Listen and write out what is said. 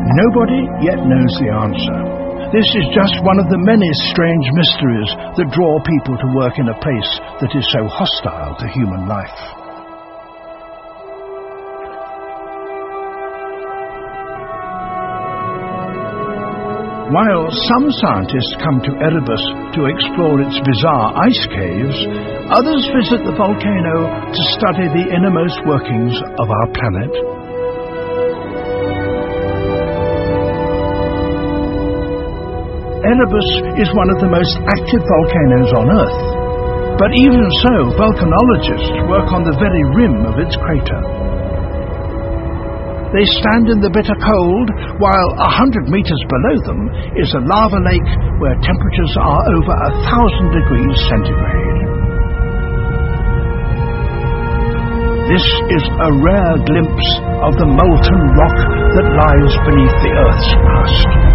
Nobody yet knows the answer. This is just one of the many strange mysteries that draw people to work in a place that is so hostile to human life. While some scientists come to Erebus to explore its bizarre ice caves, others visit the volcano to study the innermost workings of our planet. Erebus is one of the most active volcanoes on Earth, but even so, volcanologists work on the very rim of its crater. They stand in the bitter cold, while 100 meters below them is a lava lake where temperatures are over 1,000 degrees centigrade. This is a rare glimpse of the molten rock that lies beneath the Earth's crust.